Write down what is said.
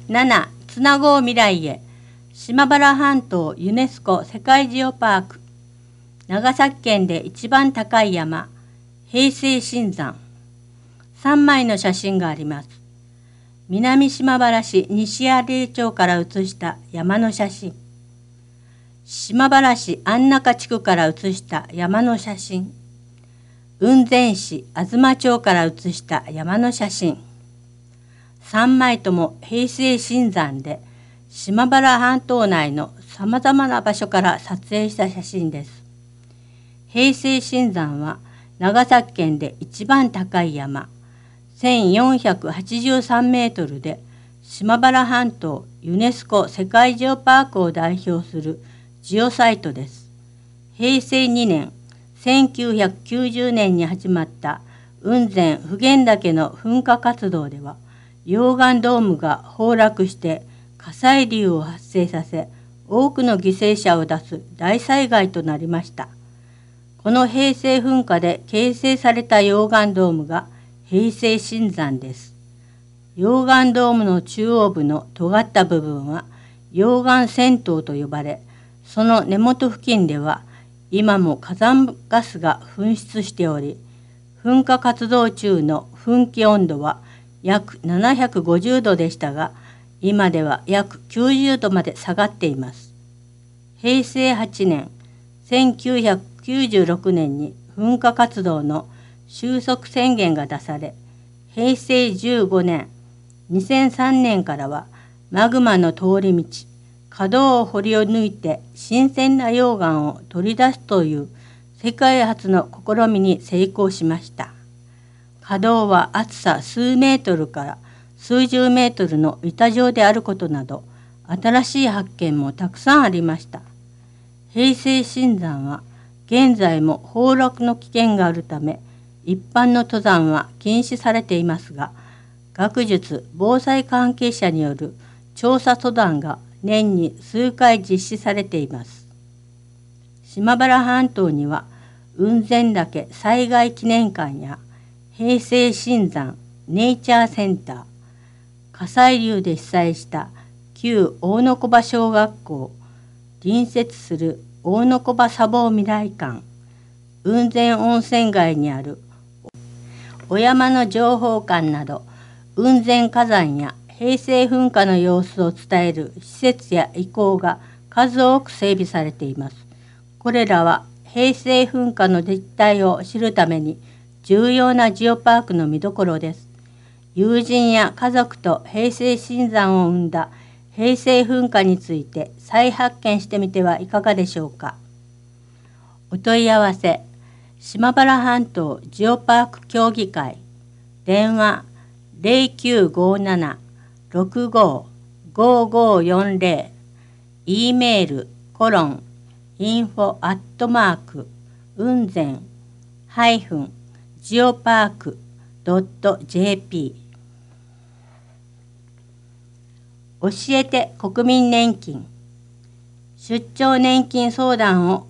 7. つなごう未来へ。島原半島ユネスコ世界ジオパーク。長崎県で一番高い山、平成新山。3枚の写真があります。南島原市西柳町から写した山の写真。島原市安中地区から写した山の写真。雲仙市東町から写した山の写真。3枚とも平成新山で、島原半島内のさまざまな場所から撮影した写真です。平成新山は長崎県で一番高い山、1483メートルで、島原半島ユネスコ世界ジオパークを代表するジオサイトです。平成2年、1990年に始まった雲仙普賢岳の噴火活動では、溶岩ドームが崩落して火砕流を発生させ、多くの犠牲者を出す大災害となりました。この平成噴火で形成された溶岩ドームが平成新山です。溶岩ドームの中央部の尖った部分は溶岩尖塔と呼ばれ、その根元付近では今も火山ガスが噴出しており、噴火活動中の噴気温度は約750度でしたが、今では約90度まで下がっています。平成8年、1996年に噴火活動の収束宣言が出され、平成15年、2003年からはマグマの通り道、可動を掘り抜いて新鮮な溶岩を取り出すという世界初の試みに成功しました。可動は厚さ数メートルから数十メートルの板状であることなど、新しい発見もたくさんありました。平成新山は現在も崩落の危険があるため、一般の登山は禁止されていますが、学術・防災関係者による調査登山が年に数回実施されています。島原半島には雲仙岳災害記念館や平成新山ネイチャーセンター、火砕流で被災した旧大野小場小学校、隣接する大野小場砂防未来館、雲仙温泉街にあるお山の情報館など、雲仙火山や平成噴火の様子を伝える施設や遺構が数多く整備されています。これらは平成噴火の実態を知るために重要なジオパークの見どころです。友人や家族と平成新山を生んだ平成噴火について再発見してみてはいかがでしょうか。お問い合わせ、島原半島ジオパーク協議会、電話0957-655540、E メールinfo@雲仙-geopark.jp。 教えて国民年金、出張年金相談を